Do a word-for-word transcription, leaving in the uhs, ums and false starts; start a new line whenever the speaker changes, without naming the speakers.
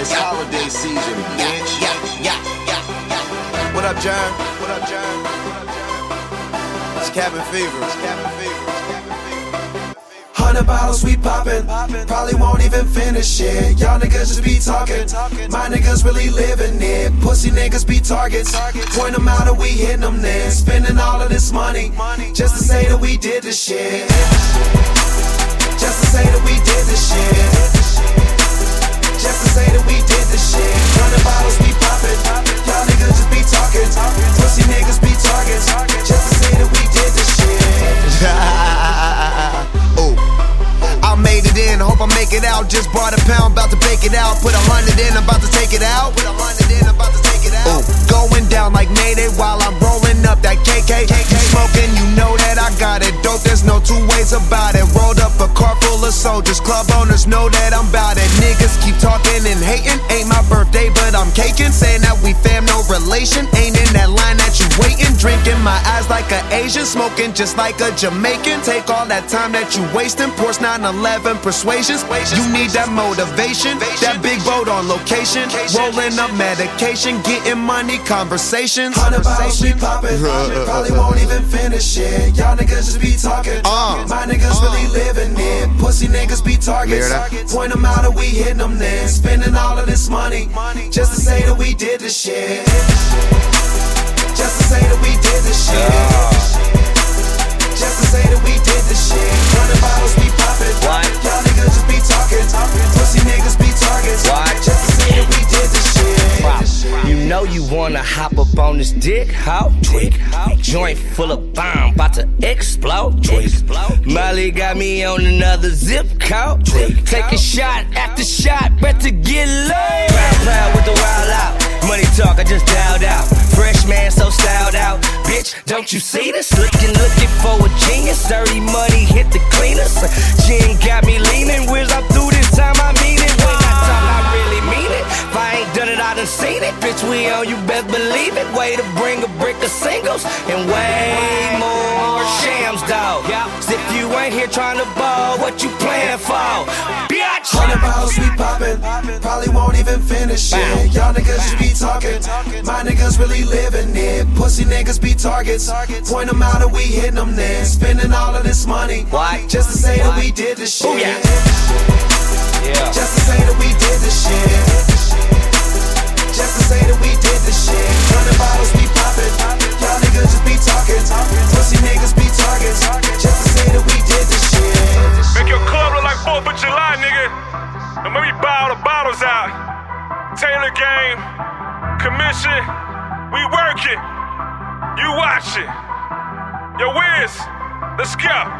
It's holiday season, bitch.
Yeah, yeah, yeah, yeah.
What up, John? What up, John? It's cabin fever. It's cabin fever.
Hundred bottles we poppin', probably won't even finish it. Y'all niggas just be talking, my niggas really living it. Pussy niggas be targets, point them out and we hitting them then. Spending all of this money, just to say that we did this shit. Just to say that we did this shit. Just to say that we did this shit. Hundred bottles we poppin', y'all niggas just be talking. Pussy niggas be targets, just to say that we did this shit.
Ooh. I made it in, hope I make it out. Just bought a pound, about to bake it out. Put a hundred in, I'm about to take it out. Put a hundred in, I'm about to take it out. Ooh. Going down like Mayday while I'm rolling up that K K. You smoking, you know that I got it. Dope, there's no two ways about it. Rolled up a car full of soldiers. Club owners know that I'm about it. Niggas keep talking and hating. Ain't my birthday, but I'm caking. Saying that we fam, no relation. Ain't in that line that you waiting. Drinking my eyes like an Asian. Smoking just like a Jamaican. Take all that time that you wasting. Porsche nine eleven persuasions. You need that motivation. That big boat on location. Rolling up medication. Getting money, conversations.
Hundred bottles we poppin', probably won't even finish it. Y'all niggas just be talking,
uh,
my niggas uh, really living it. Pussy niggas be targets, point them out and we hitting them then. Spending all of this money, just to say that we did this shit. Just to say that we did this shit. Just to say that we did this shit. Hundred bottles we poppin', y'all niggas just be talking. Pussy niggas be targets, just to say that we did this shit.
You know you wanna hop up on this dick, how? Joint full of bomb, bout to explode. Molly got me on another zip code. Take a shot after shot, better get low. Proud, proud with the wild out. Money talk, I just dialed out. Fresh man, so styled out. Bitch, don't you see this? Looking, looking for a genius. Dirty money, hit the cleaners. Gin got me leaning. Where's I'm through this time, I mean it. When I talk, I really mean it. If I ain't done it, I done seen it. Bitch, we on, you best believe it. Way to bring a brick of singles and way more shams, dawg. If you ain't here trying to ball, what you playing for? Bitch!
Hundred bottles we poppin', probably won't even finish it. Y'all niggas just be talking, my niggas really living it. Pussy niggas be targets, point them out and we hitting them then. Spending all of this money, just to say that we did this shit. Just to say that we did this shit. Just to say that we did this shit. Hundred bottles we poppin', y'all niggas just be talking. Pussy niggas be targets, just to say that we did this shit.
Make your club look like fourth of July, nigga. And let me buy all the bottles out. Taylor game, commission, we working. You watch it. Yo, Wiz, let's go.